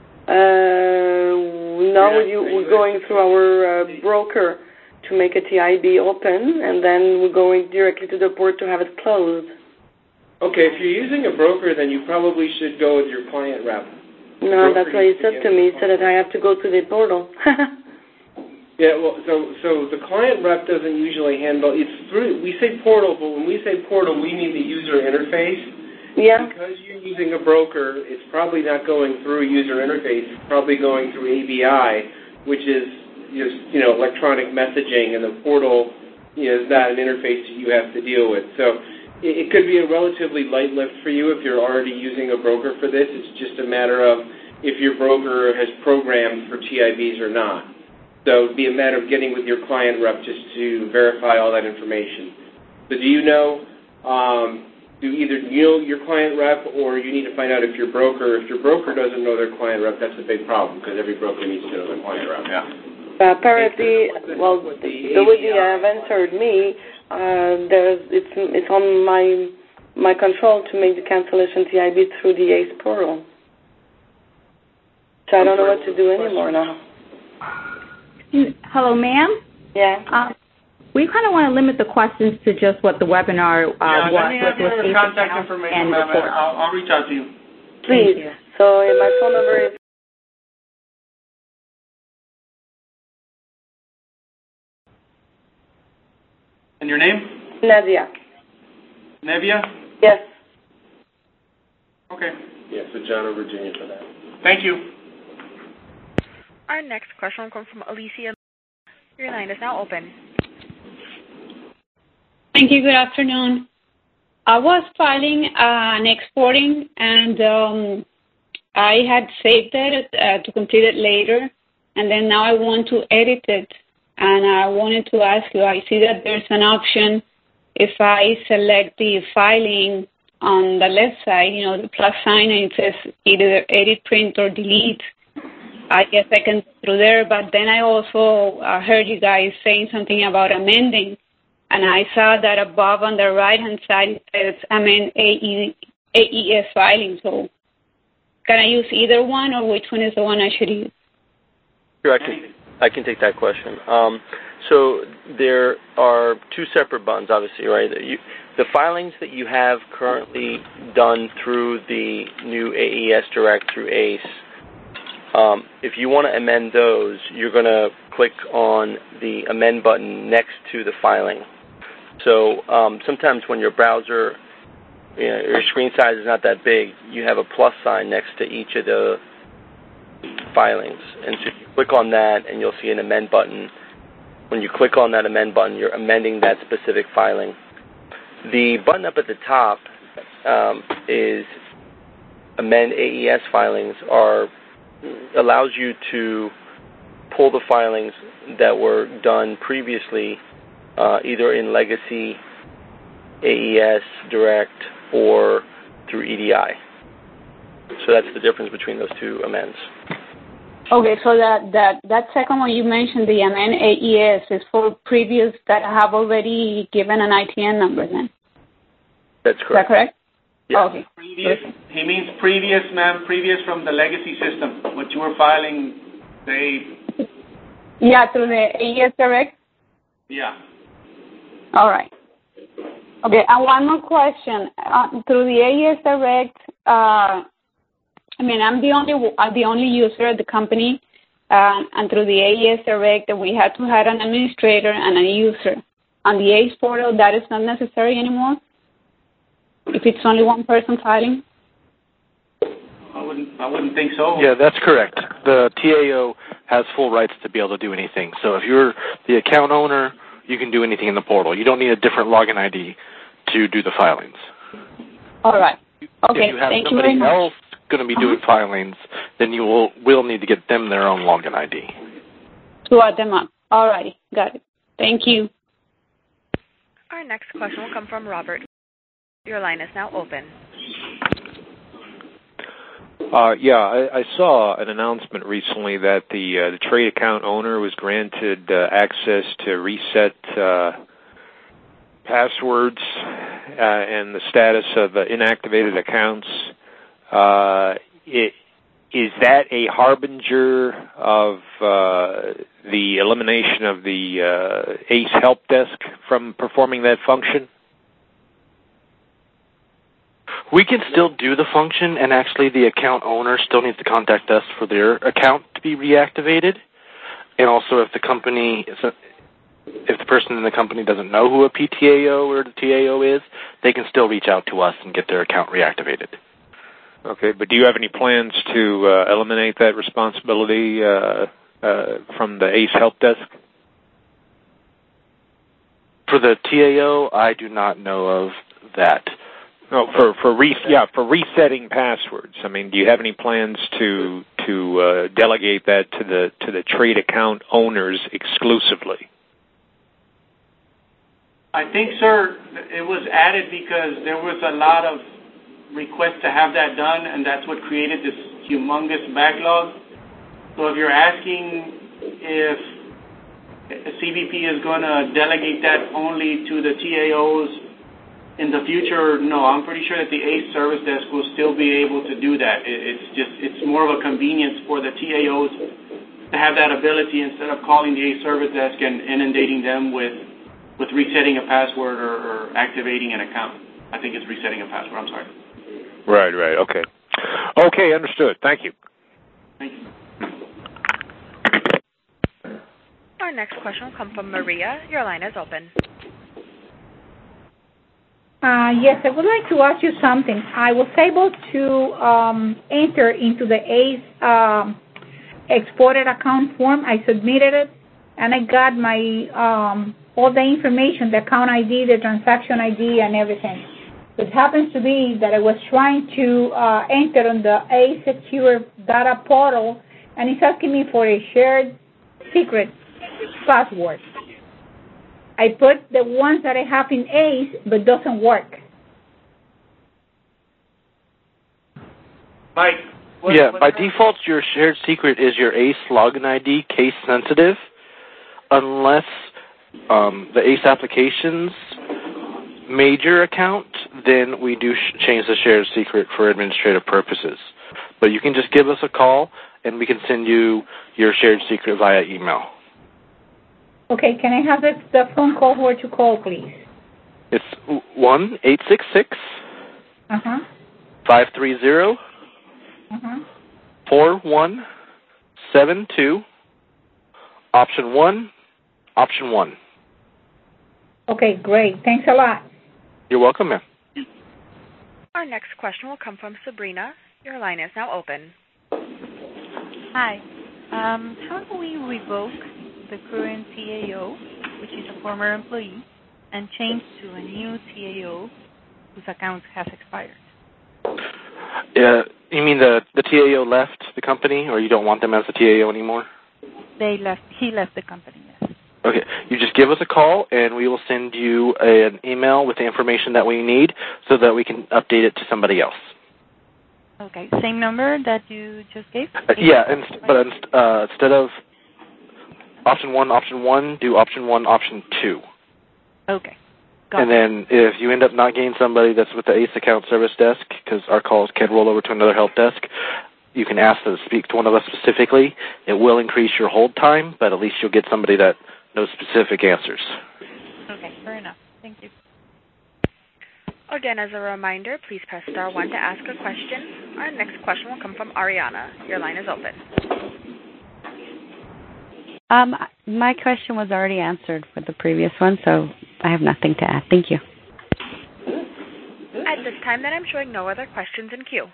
Speaker 18: Uh, no, you, we're going through our uh, broker to make a T I B open, and then we're going directly to the port to have it closed.
Speaker 6: Okay, if you're using a broker, then you probably should go with your client rep.
Speaker 18: No, that's what he said to me. He said that I have to go to the portal.
Speaker 6: Yeah, well, so so the client rep doesn't usually handle. It's through. We say portal, but when we say portal, we mean the user interface.
Speaker 18: Yeah.
Speaker 6: Because you're using a broker, it's probably not going through a user interface. It's probably going through A B I, which is just you know electronic messaging, and the portal you know, is not an interface that you have to deal with. So it, it could be a relatively light lift for you if you're already using a broker for this. It's just a matter of if your broker has programmed for T I Bs or not. So it would be a matter of getting with your client rep just to verify all that information. So do you know, um, do either you know your client rep or you need to find out if your broker, if your broker doesn't know their client rep, that's a big problem because every broker needs to know their client rep. Yeah.
Speaker 18: Uh, apparently, well, the, the way they have answered me, uh, there's, it's, it's on my my control to make the cancellation T I B through the A C E portal. So I don't know what to do anymore now.
Speaker 3: Hello, ma'am?
Speaker 18: Yeah.
Speaker 3: Uh, we kind of want to limit the questions to just what the webinar uh,
Speaker 8: yeah,
Speaker 3: was.
Speaker 8: Let me have your contact information, ma'am. I'll, I'll reach out to you.
Speaker 18: Please. You. So uh, my phone number is...
Speaker 8: And your name?
Speaker 18: Nadia.
Speaker 8: Nevia?
Speaker 18: Yes.
Speaker 8: Okay.
Speaker 6: Yeah, so John or Virginia for that.
Speaker 8: Thank you.
Speaker 1: Our next question will come from Alicia. Your line is now open.
Speaker 21: Thank you. Good afternoon. I was filing uh, and exporting, and um, I had saved it uh, to complete it later, and then now I want to edit it, and I wanted to ask you, I see that there's an option if I select the filing on the left side, you know, the plus sign, and it says either edit, print, or delete. I guess I can go through there, but then I also uh, heard you guys saying something about amending, and I saw that above on the right-hand side it says amend A E S filing. So can I use either one, or which one is the one I should use?
Speaker 10: Sure, I can, I can take that question. Um, so there are two separate buttons, obviously, right? You, the filings that you have currently done through the new A E S Direct through A C E, Um, if you want to amend those, you're going to click on the amend button next to the filing. So um, sometimes when your browser, you know, your screen size is not that big, you have a plus sign next to each of the filings. And so you click on that and you'll see an amend button. When you click on that amend button, you're amending that specific filing. The button up at the top um, is amend A E S filings are allows you to pull the filings that were done previously, uh, either in Legacy, A E S, Direct, or through E D I. So that's the difference between those two amends.
Speaker 21: Okay, so that, that, that second one you mentioned, the amend A E S, is for previous that have already given an I T N number then?
Speaker 10: That's correct.
Speaker 21: Is that correct?
Speaker 10: Yeah.
Speaker 21: Okay.
Speaker 8: Previous, he means previous, ma'am, previous from the legacy system. What you were filing, they...
Speaker 21: Yeah, through the A E S Direct?
Speaker 8: Yeah.
Speaker 21: All right. Okay, and one more question. Uh, through the A E S Direct, uh, I mean, I'm the only I'm the only user at the company, um, and through the A E S Direct, we had to have an administrator and a user. On the A C E portal, that is not necessary anymore? If it's only one person filing?
Speaker 8: I wouldn't, I wouldn't think so.
Speaker 22: Yeah, that's correct. The T A O has full rights to be able to do anything. So if you're the account owner, you can do anything in the portal. You don't need a different login I D to do the filings.
Speaker 21: All right. Okay,
Speaker 22: if you have
Speaker 21: thank you
Speaker 22: somebody
Speaker 21: very much.
Speaker 22: else going to be doing uh-huh. filings, then you will will need to get them their own login I D.
Speaker 21: To add them up. All righty, got it. Thank you.
Speaker 1: Our next question will come from Robert. Your line is now open.
Speaker 23: Uh, yeah, I, I saw an announcement recently that the uh, the trade account owner was granted uh, access to reset uh, passwords uh, and the status of uh, inactivated accounts. Uh, it, is that a harbinger of uh, the elimination of the uh, A C E help desk from performing that function?
Speaker 5: We can still do the function, and actually the account owner still needs to contact us for their account to be reactivated. And also, if the company, if the person in the company doesn't know who a P T A O or the T A O is, they can still reach out to us and get their account reactivated.
Speaker 23: Okay, but do you have any plans to uh, eliminate that responsibility uh, uh, from the ACE Help Desk?
Speaker 5: For the T A O, I do not know of that.
Speaker 23: No, for for re- yeah for resetting passwords. I mean, do you have any plans to to uh, delegate that to the to the trade account owners exclusively?
Speaker 8: I think, sir, it was added because there was a lot of requests to have that done, and that's what created this humongous backlog. So if you're asking if C B P is going to delegate that only to the T A Os in the future, no, I'm pretty sure that the ACE service desk will still be able to do that. It's just, it's more of a convenience for the T A Os to have that ability instead of calling the ACE service desk and inundating them with, with resetting a password or, or activating an account. I think it's resetting a password, I'm sorry.
Speaker 23: Right, right, okay. Okay, understood. Thank you.
Speaker 8: Thank you.
Speaker 1: Our next question will come from Maria. Your line is open.
Speaker 4: Uh, yes, I would like to ask you something. I was able to um, enter into the ACE um, exported account form. I submitted it, and I got my um, all the information, the account I D, the transaction I D, and everything. It happens to be that I was trying to uh, enter on the ACE Secure Data Portal, and it's asking me for a shared secret password. I put the ones that I have in ACE, but doesn't work.
Speaker 8: Mike?
Speaker 5: What, yeah, what by default, your shared secret is your ACE login I D, case sensitive, unless um, the ACE application's major account, then we do sh- change the shared secret for administrative purposes. But you can just give us a call, and we can send you your shared secret via email.
Speaker 4: Okay, can I have the, the phone call where to call, please?
Speaker 5: It's one eight six six
Speaker 4: uh-huh.
Speaker 5: five three zero
Speaker 4: uh-huh.
Speaker 5: four one seven two, option one, option one.
Speaker 4: Okay, great. Thanks a lot.
Speaker 5: You're welcome, ma'am.
Speaker 1: Our next question will come from Sabrina. Your line is now open.
Speaker 7: Hi. Um, how do we revoke the current T A O, which is a former employee, and change to a new T A O whose account has expired?
Speaker 5: Yeah, you mean the, the T A O left the company, or you don't want them as the T A O anymore?
Speaker 7: They left. He left the company, yes.
Speaker 5: Okay, you just give us a call, and we will send you a, an email with the information that we need so that we can update it to somebody else.
Speaker 7: Okay, same number that you just gave?
Speaker 5: Uh, yeah, and, but uh, instead of option one, option one, do option one, option two.
Speaker 7: Okay. Got
Speaker 5: and then if you end up not getting somebody that's with the ACE account service desk, because our calls can roll over to another help desk, you can ask them to speak to one of us specifically. It will increase your hold time, but at least you'll get somebody that knows specific answers.
Speaker 7: Okay, fair enough. Thank you.
Speaker 1: Again, as a reminder, please press star one to ask a question. Our next question will come from Ariana. Your line is open.
Speaker 9: Um, my question was already answered for the previous one, so I have nothing to add. Thank you.
Speaker 1: At this time, then, I'm showing no other questions in queue.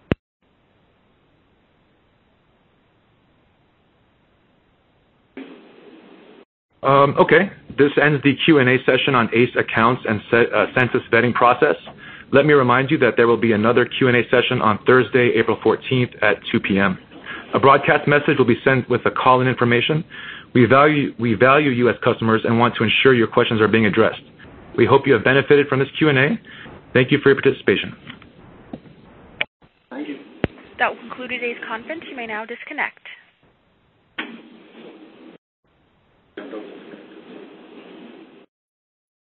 Speaker 2: Um, okay, this ends the Q and A session on ACE accounts and uh, census vetting process. Let me remind you that there will be another Q and A session on Thursday, April fourteenth at two p.m. A broadcast message will be sent with the call-in information. We value, we value U S customers and want to ensure your questions are being addressed. We hope you have benefited from this Q and A. Thank you for your participation.
Speaker 8: Thank you.
Speaker 1: That will conclude today's conference. You may now disconnect.